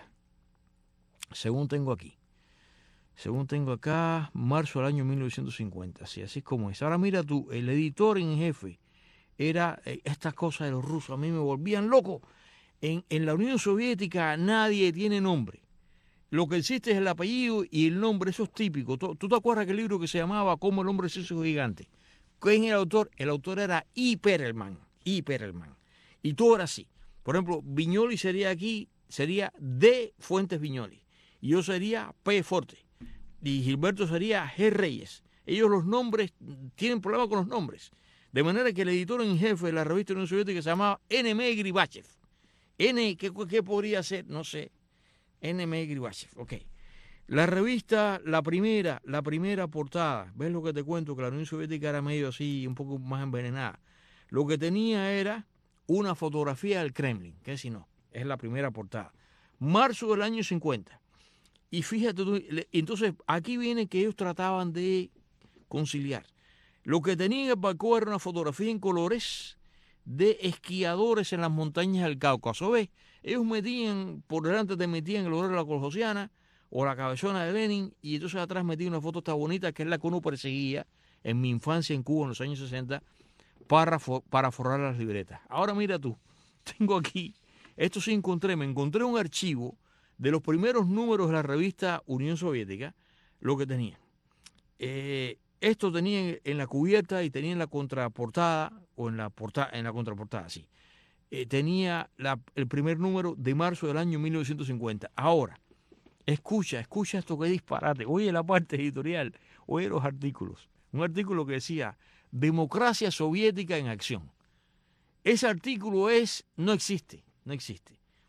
según tengo aquí. Según tengo acá, marzo del año mil novecientos cincuenta, sí, así es como es. Ahora mira tú, el editor en jefe era eh, estas cosas de los rusos, a mí me volvían loco. En, en la Unión Soviética nadie tiene nombre. Lo que existe es el apellido y el nombre, eso es típico. ¿Tú, tú te acuerdas que el libro que se llamaba Cómo el hombre se hizo gigante? ¿Quién era el autor? El autor era I. Perelman. I. Perelman. Y todo era así. Por ejemplo, Viñoli sería aquí, sería D. Fuentes Viñoli. Y yo sería P. Forte. Y Gilberto sería G. Reyes. Ellos los nombres, tienen problemas con los nombres. De manera que el editor en jefe de la revista Unión Soviética se llamaba N M Gribachev. N, ¿qué, ¿qué podría ser? No sé. N M Gribachev, ok. La revista, la primera, la primera portada, ¿ves lo que te cuento? Que la Unión Soviética era medio así, un poco más envenenada. Lo que tenía era una fotografía del Kremlin, que si no, es la primera portada. Marzo del año cincuenta. Y fíjate tú, entonces aquí viene que ellos trataban de conciliar. Lo que tenía en el balcón era una fotografía en colores de esquiadores en las montañas del Cáucaso. ¿Ves? Ellos metían, por delante te metían el olor de la Kolkhosiana o la cabezona de Lenin, y entonces atrás metían una foto tan bonita que es la que uno perseguía en mi infancia en Cuba en los años sesenta para, for, para forrar las libretas. Ahora mira tú, tengo aquí, esto sí encontré, me encontré un archivo de los primeros números de la revista Unión Soviética, lo que tenían. Eh, esto tenían en la cubierta y tenía en la contraportada, o en la, portada, en la contraportada, sí. Eh, tenía la, el primer número de marzo del año mil novecientos cincuenta. Ahora, escucha, escucha esto que disparate. Oye la parte editorial, oye los artículos. Un artículo que decía, democracia soviética en acción. Ese artículo es, no existe, no existe.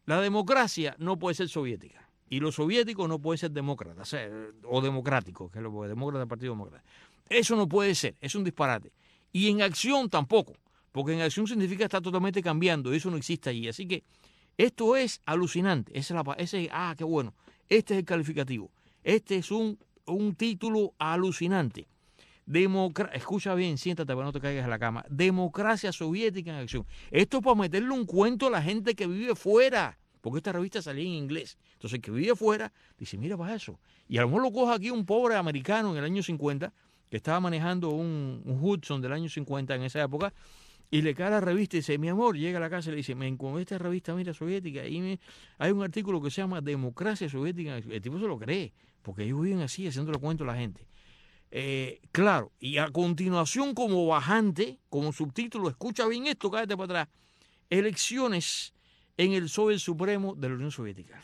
la democracia no puede ser soviética y los soviéticos no pueden ser demócratas, o, sea, o democráticos, que es lo que es demócrata del Partido Demócrata. Eso no puede ser, es un disparate. Y en acción tampoco, porque en acción significa estar totalmente cambiando, y eso no existe allí. Así que esto es alucinante. Esa es la, ese, ah, qué bueno. Este es el calificativo. Este es un, un título alucinante. Democra Escucha bien, siéntate para no te caigas a la cama. Democracia soviética en acción. Esto es para meterle un cuento a la gente que vive fuera, porque esta revista salía en inglés. Entonces el que vive fuera dice, mira para eso. Y a lo mejor lo coja aquí un pobre americano en el año cincuenta, que estaba manejando un, un Hudson del año cincuenta en esa época, y le cae la revista y dice, mi amor, llega a la casa y le dice, me encontré esta revista, mira, soviética, y me, hay un artículo que se llama Democracia Soviética. El tipo se lo cree, porque ellos viven así, haciéndole cuento a la gente. Eh, claro, y a continuación como bajante, como subtítulo, escucha bien esto, cállate para atrás, elecciones en el Soviet Supremo de la Unión Soviética.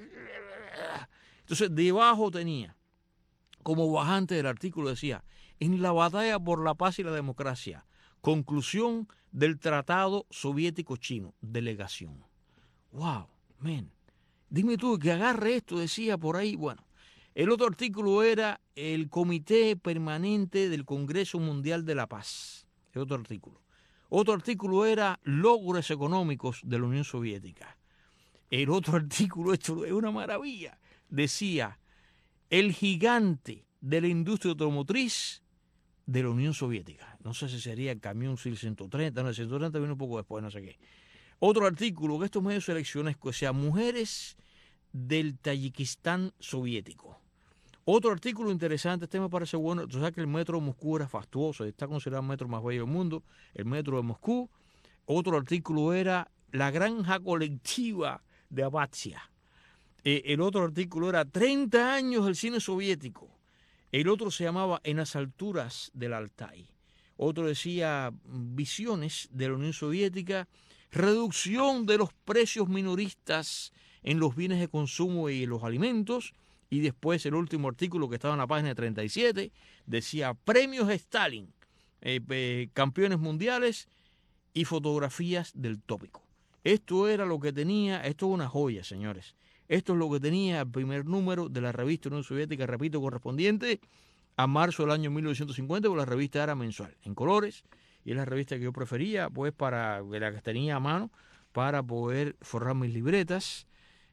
Entonces, debajo tenía, como bajante del artículo decía, en la batalla por la paz y la democracia, conclusión del Tratado Soviético-Chino, delegación. Wow, man. Dime tú, que agarre esto, decía por ahí. Bueno, el otro artículo era el Comité Permanente del Congreso Mundial de la Paz. El otro artículo. Otro artículo era logros económicos de la Unión Soviética. El otro artículo, esto es una maravilla, decía el gigante de la industria automotriz de la Unión Soviética. No sé si sería el camión ciento treinta, no, el ciento treinta vino un poco después, no sé qué. Otro artículo, que estos medios seleccionescos, o sea, mujeres del Tayikistán soviético. Otro artículo interesante, este me parece bueno, tú sabes que el metro de Moscú era fastuoso, está considerado el metro más bello del mundo, el metro de Moscú. Otro artículo era la granja colectiva de Abkhazia. Eh, el otro artículo era treinta años del cine soviético. El otro se llamaba En las alturas del Altai. Otro decía Visiones de la Unión Soviética, reducción de los precios minoristas en los bienes de consumo y en los alimentos. Y después el último artículo, que estaba en la página treinta y siete, decía premios Stalin, eh, eh, campeones mundiales y fotografías del tópico. Esto era lo que tenía, esto es una joya, señores. Esto es lo que tenía el primer número de la revista Unión Soviética, repito, correspondiente a marzo del año mil novecientos cincuenta, porque la revista era mensual, en colores, y es la revista que yo prefería, pues, para la que tenía a mano, para poder forrar mis libretas.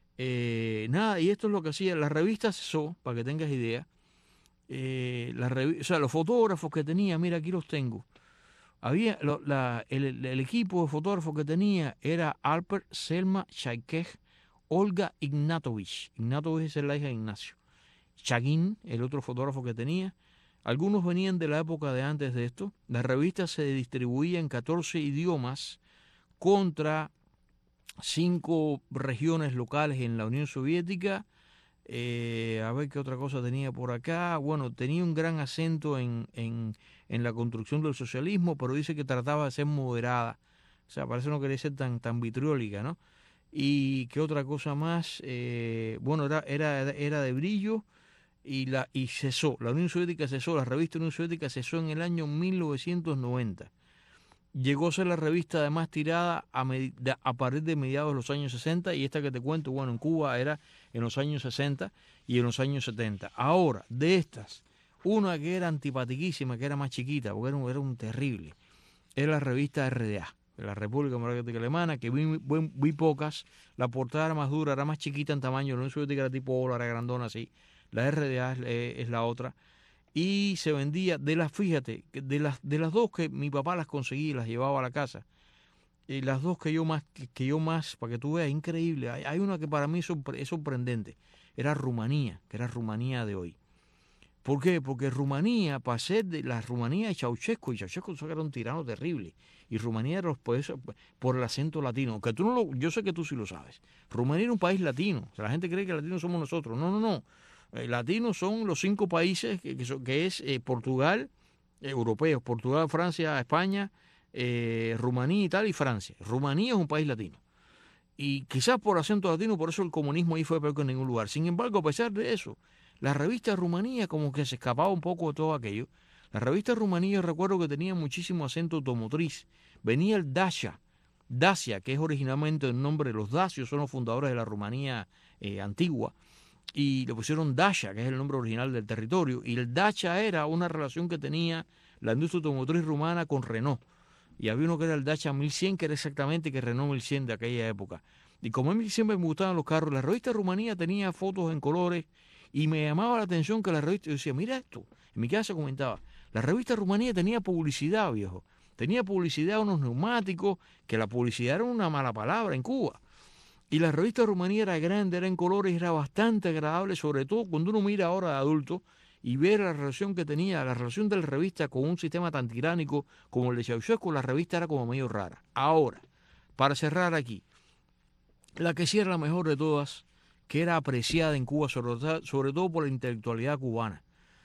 Eh, nada, y esto es lo que hacía la revista Cesó, para que tengas idea. Eh, la revi- o sea, los fotógrafos que tenía, mira, aquí los tengo. Había lo, la, el, el equipo de fotógrafos que tenía era Alper, Selma, Chaikev, Olga Ignatovich. Ignatovich es la hija de Ignacio. Chagin, el otro fotógrafo que tenía. Algunos venían de la época de antes de esto. La revista se distribuía en catorce idiomas contra cinco regiones locales en la Unión Soviética. Eh, a ver qué otra cosa tenía por acá. Bueno, tenía un gran acento en, en, en la construcción del socialismo, pero dice que trataba de ser moderada. O sea, parece que no quería ser tan, tan vitriólica, ¿no? Y qué otra cosa más. Eh, bueno, era, era, era de brillo y, la, y cesó. La Unión Soviética cesó, la revista Unión Soviética cesó en el año mil novecientos noventa. Llegó a ser la revista además tirada a, a partir de mediados de los años sesenta, y esta que te cuento, bueno, en Cuba era en los años sesenta y en los años setenta. Ahora, de estas, una que era antipatiquísima, que era más chiquita, porque era un, era un terrible, era la revista R D A, de la República Democrática Alemana, que vi, vi, vi pocas, la portada era más dura, era más chiquita en tamaño, la Unión Soviética era tipo ola, era grandona así, la R D A es, es la otra. Y se vendía, de las, fíjate, de las, de las dos que mi papá las conseguía y las llevaba a la casa, y las dos que yo más, que, que yo más, para que tú veas, increíble. Hay, hay una que para mí es, sorpre, es sorprendente, era Rumanía, que era Rumanía de hoy. ¿Por qué? Porque Rumanía, para ser de la Rumanía de Ceausescu, y Ceausescu era un tirano terrible, y Rumanía era por, eso, por el acento latino, que tú no lo, yo sé que tú sí lo sabes. Rumanía era un país latino, o sea, la gente cree que latinos somos nosotros, no, no, no. Eh, latinos son los cinco países que, que, son, que es eh, Portugal, eh, europeos, Portugal, Francia, España, eh, Rumanía, Italia y Francia. Rumanía es un país latino. Y quizás por acento latino, por eso el comunismo ahí fue peor que en ningún lugar. Sin embargo, a pesar de eso, la revista Rumanía como que se escapaba un poco de todo aquello. La revista Rumanía, recuerdo que tenía muchísimo acento automotriz. Venía el Dacia Dacia, que es originalmente el nombre de los dacios, son los fundadores de la Rumanía eh, antigua, y le pusieron Dacia, que es el nombre original del territorio, y el Dacia era una relación que tenía la industria automotriz rumana con Renault, y había uno que era el Dacia mil cien, que era exactamente que Renault mil cien de aquella época. Y como a mí siempre me gustaban los carros, la revista Rumanía tenía fotos en colores, y me llamaba la atención que la revista, yo decía, mira esto, en mi casa comentaba, la revista Rumanía tenía publicidad, viejo, tenía publicidad de unos neumáticos, que la publicidad era una mala palabra en Cuba. Y la revista Rumanía era grande, era en colores, era bastante agradable, sobre todo cuando uno mira ahora de adulto y ve la relación que tenía, la relación de la revista con un sistema tan tiránico como el de Ceausescu, la revista era como medio rara. Ahora, para cerrar aquí, la que sí era la mejor de todas, que era apreciada en Cuba, sobre, sobre todo por la intelectualidad cubana,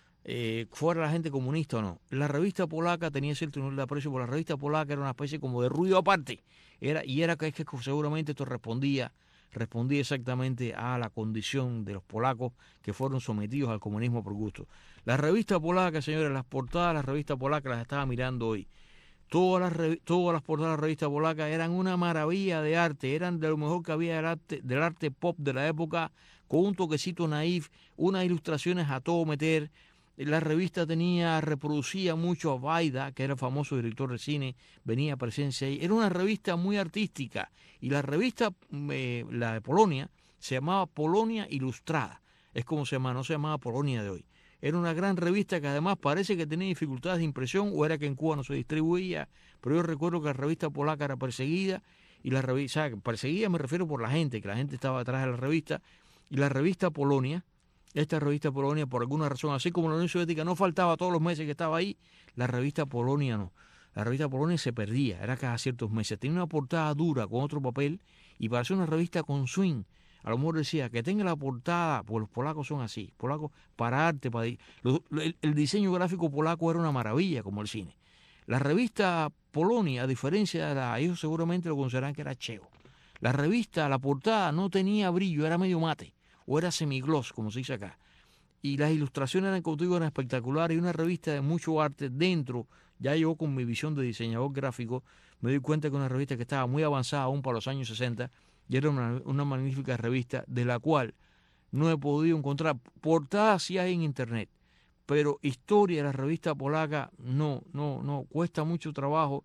eh, fuera la gente comunista o no. La revista polaca tenía cierto nivel de aprecio, porque la revista polaca era una especie como de ruido aparte. Era, y era que, es que seguramente esto respondía, respondía exactamente a la condición de los polacos que fueron sometidos al comunismo por gusto. La revista polaca, señores, las portadas de la revista polaca las estaba mirando hoy. Todas las, todas las portadas de la revista polaca eran una maravilla de arte, eran de lo mejor que había del arte, del arte pop de la época, con un toquecito naif, unas ilustraciones a todo meter. La revista tenía, reproducía mucho a Vaida, que era el famoso director de cine, venía presencia ahí. Era una revista muy artística. Y la revista, eh, la de Polonia, se llamaba Polonia Ilustrada. Es como se llama, no se llamaba Polonia de hoy. Era una gran revista que además parece que tenía dificultades de impresión, o era que en Cuba no se distribuía. Pero yo recuerdo que la revista polaca era perseguida. Y la revista, o sea, perseguida me refiero por la gente, que la gente estaba atrás de la revista. Y la revista Polonia, esta revista Polonia, por alguna razón, así como la Unión Soviética no faltaba todos los meses que estaba ahí, la revista Polonia no. La revista Polonia se perdía, era cada ciertos meses. Tenía una portada dura con otro papel y parecía una revista con swing. A lo mejor decía que tenga la portada, pues los polacos son así, polacos para arte, para... El, el diseño gráfico polaco era una maravilla, como el cine. La revista Polonia, a diferencia de la, ellos seguramente lo consideran que era cheo. La revista, la portada no tenía brillo, era medio mate, o era semigloss, como se dice acá. Y las ilustraciones eran, como te digo, eran espectaculares, y una revista de mucho arte dentro. Ya yo con mi visión de diseñador gráfico me doy cuenta que una revista que estaba muy avanzada aún para los años sesenta, y era una, una magnífica revista de la cual no he podido encontrar. Portadas sí hay en internet, pero historia de la revista polaca no, no, no, cuesta mucho trabajo.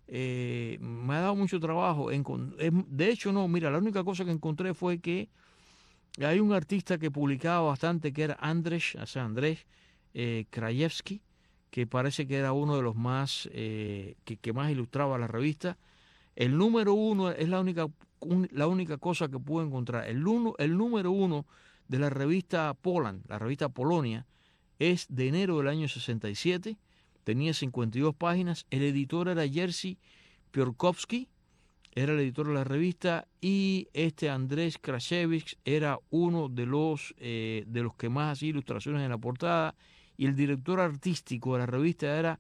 Eh, me ha dado mucho trabajo. De hecho, no, mira, la única cosa que encontré fue que hay un artista que publicaba bastante, que era Andrzej, o sea, Andrzej eh, Krajewski, que parece que era uno de los más, eh, que, que más ilustraba la revista. El número uno es la única, un, la única cosa que pude encontrar. El, uno, el número uno de la revista Poland, la revista Polonia, es de enero del año sesenta y siete, tenía cincuenta y dos páginas, el editor era Jerzy Piorkowski, era el editor de la revista, y este Andrzej Krajewski era uno de los, eh, de los que más hacía ilustraciones en la portada, y el director artístico de la revista era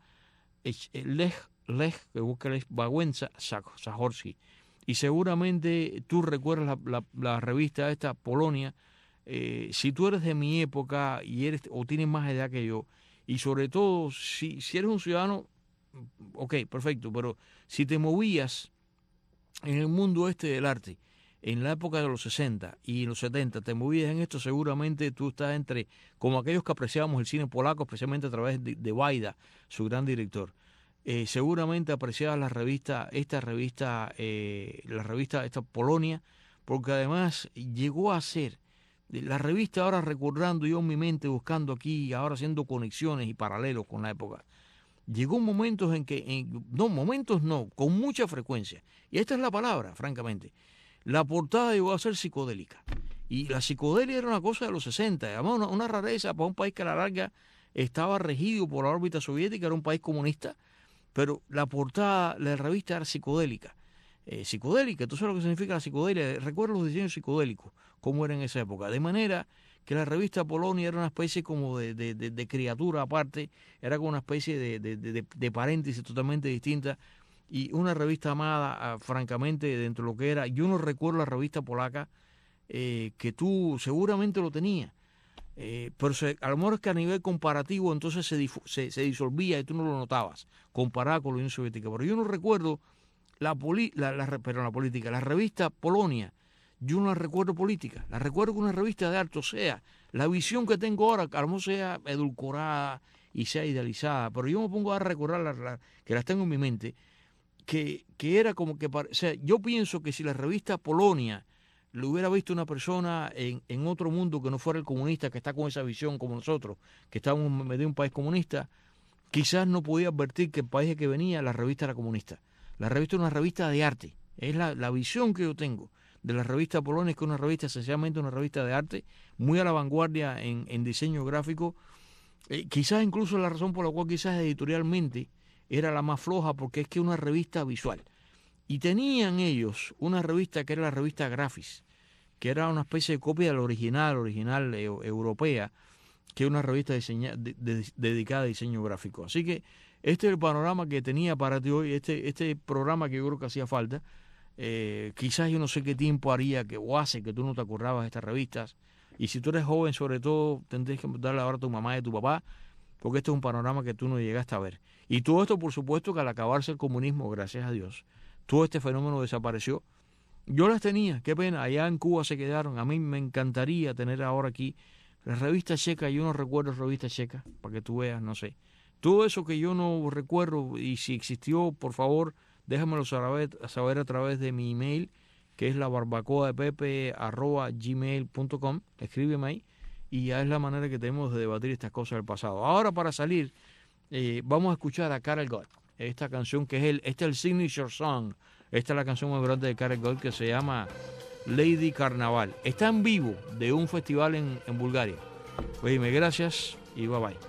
Lech, Lech, que busca Lech Wałęsa Zahorski. Y seguramente tú recuerdas la, la, la revista esta, Polonia. Eh, si tú eres de mi época y eres o tienes más edad que yo, y sobre todo si, si eres un ciudadano, ok, perfecto, pero si te movías en el mundo este del arte en la época de los sesenta y en los setenta, te movías en esto, seguramente tú estás entre, como aquellos que apreciábamos el cine polaco, especialmente a través de, de Vaida, su gran director. Eh, seguramente apreciabas la revista, esta revista, eh, la revista esta Polonia, porque además llegó a ser la revista, ahora recordando yo en mi mente, buscando aquí, ahora haciendo conexiones y paralelos con la época. Llegó momentos en que, en, no, momentos no, con mucha frecuencia. Y esta es la palabra, francamente. La portada llegó a ser psicodélica. Y la psicodelia era una cosa de los sesenta, además una, una rareza para un país que a la larga estaba regido por la órbita soviética, era un país comunista, pero la portada de la revista era psicodélica. Eh, psicodélica, ¿tú sabes lo que significa la psicodelia? Recuerdo los diseños psicodélicos, cómo era en esa época. De manera que la revista Polonia era una especie como de, de, de, de criatura aparte, era como una especie de, de, de, de paréntesis totalmente distinta, y una revista amada, uh, francamente, dentro de lo que era. Yo no recuerdo la revista polaca, eh, que tú seguramente lo tenías, eh, pero se, a lo mejor es que a nivel comparativo entonces se, se, se disolvía y tú no lo notabas, comparado con la Unión Soviética. Pero yo no recuerdo la, poli, la, la, perdón, la política, la revista Polonia, yo no la recuerdo política, la recuerdo como una revista de arte, o sea, la visión que tengo ahora, a lo mejor sea edulcorada y sea idealizada, pero yo me pongo a recordar, la, la, que las tengo en mi mente, que, que era como que, o sea, yo pienso que si la revista Polonia lo hubiera visto una persona en, en otro mundo que no fuera el comunista, que está con esa visión como nosotros, que estamos en medio de un país comunista, quizás no podía advertir que el país que venía, la revista era comunista. La revista es una revista de arte, es la, la visión que yo tengo de la revista Polonia, es que es una revista, esencialmente una revista de arte, muy a la vanguardia en, en diseño gráfico, eh, quizás incluso la razón por la cual quizás editorialmente era la más floja, porque es que es una revista visual. Y tenían ellos una revista que era la revista Graphics, que era una especie de copia de la original, original eh, europea, que es una revista diseña, de, de, dedicada a diseño gráfico. Así que este es el panorama que tenía para ti hoy, este, este programa que yo creo que hacía falta. Eh, quizás yo no sé qué tiempo haría que o hace que tú no te acordabas de estas revistas. Y si tú eres joven, sobre todo, tendrías que darle ahora a tu mamá y a tu papá, porque este es un panorama que tú no llegaste a ver. Y todo esto, por supuesto, que al acabarse el comunismo, gracias a Dios, todo este fenómeno desapareció. Yo las tenía, qué pena, allá en Cuba se quedaron. A mí me encantaría tener ahora aquí la revista checa. Yo no recuerdo revista checa, para que tú veas, no sé. Todo eso que yo no recuerdo, y si existió, por favor, déjamelo saber, saber a través de mi email, que es la barbacoa de pepe arroba gmail punto com. Escríbeme ahí, y ya es la manera que tenemos de debatir estas cosas del pasado. Ahora, para salir, eh, vamos a escuchar a Karel Gott, esta canción que es el, este es el signature song. Esta es la canción más grande de Karel Gott, que se llama Lady Carnaval. Está en vivo de un festival en, en Bulgaria. Pues dime, gracias y bye bye.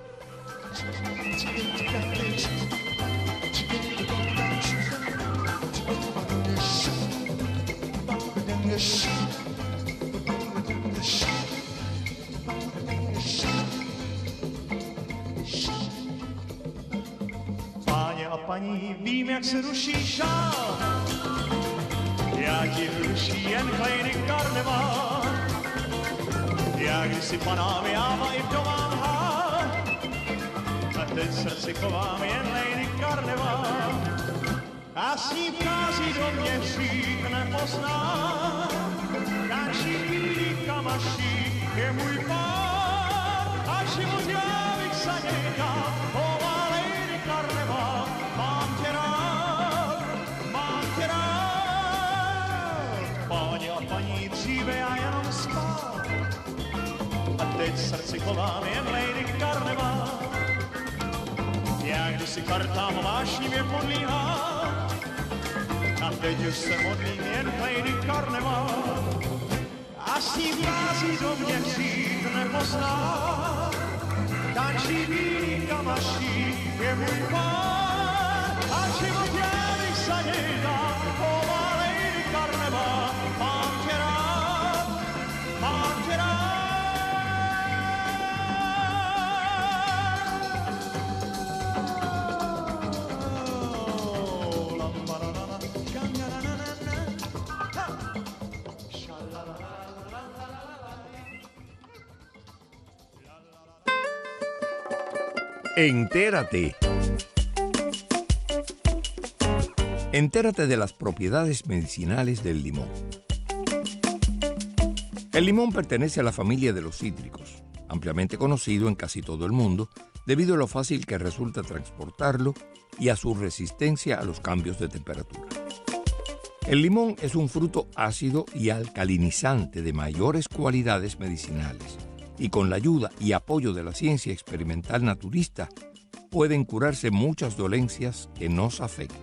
Páně a paní, vím, jak se ruší šál, já ti ruší jen klejny karneval. Já kdysi panám jáva i vdovám hál, a teď srdci chovám jen lejny karneval. A s ní vchází do mě hřích nepozná, tančí bílý kamaší je můj pán. A život já bych za něj dal, ová lejny karneval. Mám tě rád, mám tě rád. Páni a paní, dříve já jenom spál, a teď srdci chovám jen lejny karneval. Já kdysi kartám vášnivě podlíhám, a teď už se modlím jen lejny karneval. A s ní vchází do mě hřích nepozná, tančí bílý kamaší je můj pán. A život já bych za něj dal, ová lejny karneval. Mám tě rád, mám tě rád. Entérate. Entérate de las propiedades medicinales del limón. El limón pertenece a la familia de los cítricos, ampliamente conocido en casi todo el mundo debido a lo fácil que resulta transportarlo y a su resistencia a los cambios de temperatura. El limón es un fruto ácido y alcalinizante de mayores cualidades medicinales, y con la ayuda y apoyo de la ciencia experimental naturista pueden curarse muchas dolencias que nos afectan.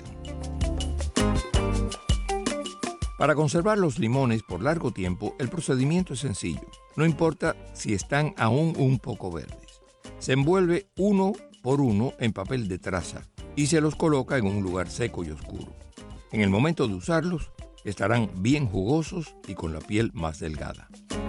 Para conservar los limones por largo tiempo, el procedimiento es sencillo. No importa si están aún un poco verdes. Se envuelve uno por uno en papel de traza y se los coloca en un lugar seco y oscuro. En el momento de usarlos, estarán bien jugosos y con la piel más delgada.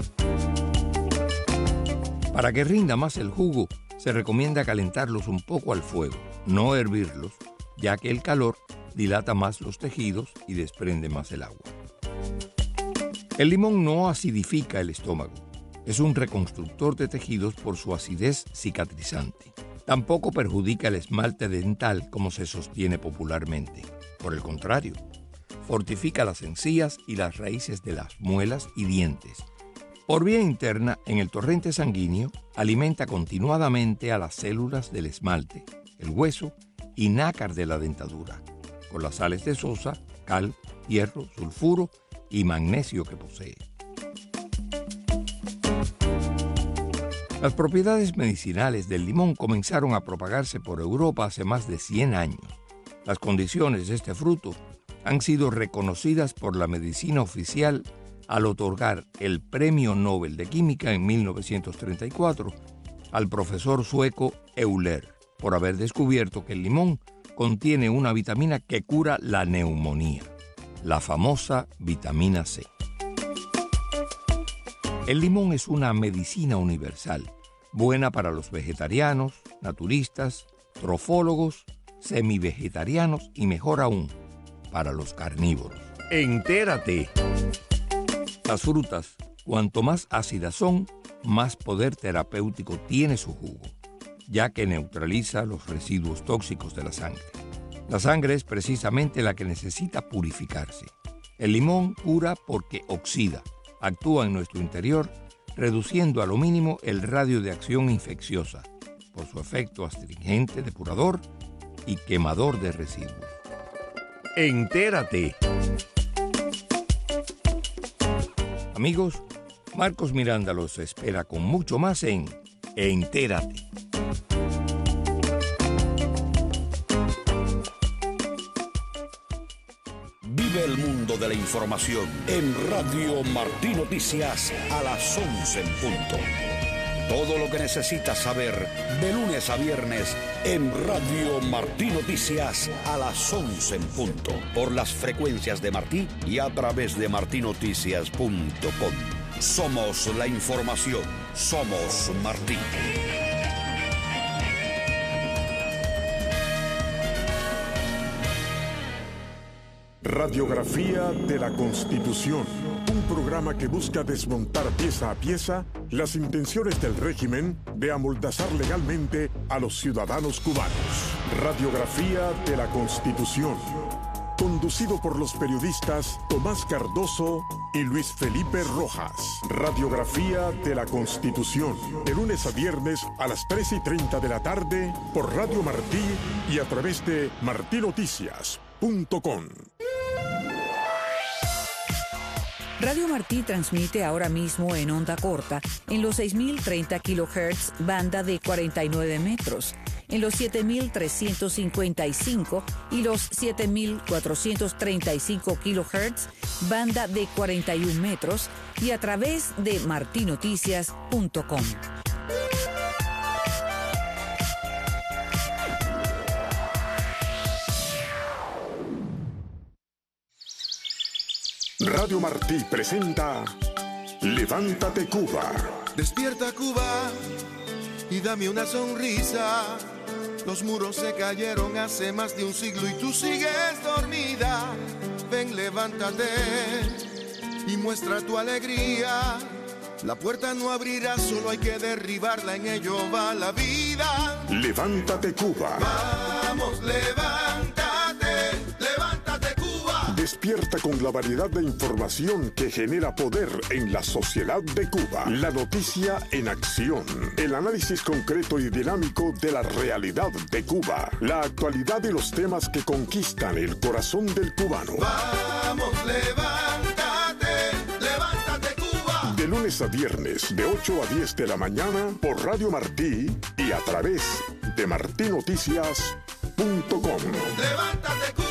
Para que rinda más el jugo, se recomienda calentarlos un poco al fuego, no hervirlos, ya que el calor dilata más los tejidos y desprende más el agua. El limón no acidifica el estómago, es un reconstructor de tejidos por su acidez cicatrizante. Tampoco perjudica el esmalte dental como se sostiene popularmente. Por el contrario, fortifica las encías y las raíces de las muelas y dientes. Por vía interna, en el torrente sanguíneo, alimenta continuadamente a las células del esmalte, el hueso y nácar de la dentadura, con las sales de sosa, cal, hierro, sulfuro y magnesio que posee. Las propiedades medicinales del limón comenzaron a propagarse por Europa hace más de cien años. Las condiciones de este fruto han sido reconocidas por la medicina oficial al otorgar el Premio Nobel de Química en mil novecientos treinta y cuatro al profesor sueco Euler por haber descubierto que el limón contiene una vitamina que cura la neumonía, la famosa vitamina C. El limón es una medicina universal, buena para los vegetarianos, naturistas, trofólogos, semivegetarianos y mejor aún, para los carnívoros. ¡Entérate! Las frutas, cuanto más ácidas son, más poder terapéutico tiene su jugo, ya que neutraliza los residuos tóxicos de la sangre. La sangre es precisamente la que necesita purificarse. El limón cura porque oxida, actúa en nuestro interior, reduciendo a lo mínimo el radio de acción infecciosa, por su efecto astringente, depurador y quemador de residuos. ¡Entérate! Amigos, Marcos Miranda los espera con mucho más en Entérate. Vive el mundo de la información en Radio Martí Noticias a las once en punto. Todo lo que necesitas saber de lunes a viernes en Radio Martí Noticias a las once en punto. Por las frecuencias de Martí y a través de martí noticias punto com. Somos la información. Somos Martí. Radiografía de la Constitución, un programa que busca desmontar pieza a pieza las intenciones del régimen de amoldazar legalmente a los ciudadanos cubanos. Radiografía de la Constitución, conducido por los periodistas Tomás Cardoso y Luis Felipe Rojas. Radiografía de la Constitución, de lunes a viernes a las tres y treinta de la tarde por Radio Martí y a través de martí noticias punto com. Radio Martí transmite ahora mismo en onda corta en los seis mil treinta kilohertz, banda de cuarenta y nueve metros, en los siete mil trescientos cincuenta y cinco y los siete mil cuatrocientos treinta y cinco kilohertz, banda de cuarenta y un metros, y a través de martí noticias punto com. Radio Martí presenta Levántate Cuba. Despierta Cuba y dame una sonrisa. Los muros se cayeron hace más de un siglo y tú sigues dormida. Ven, levántate y muestra tu alegría. La puerta no abrirá, solo hay que derribarla, en ello va la vida. Levántate Cuba. Vamos, levántate, levántate Cuba. Despierta con la variedad de información que genera poder en la sociedad de Cuba. La noticia en acción. El análisis concreto y dinámico de la realidad de Cuba. La actualidad y los temas que conquistan el corazón del cubano. Vamos, levántate, levántate Cuba. De lunes a viernes, de ocho a diez de la mañana, por Radio Martí y a través de martí noticias punto com. Levántate Cuba.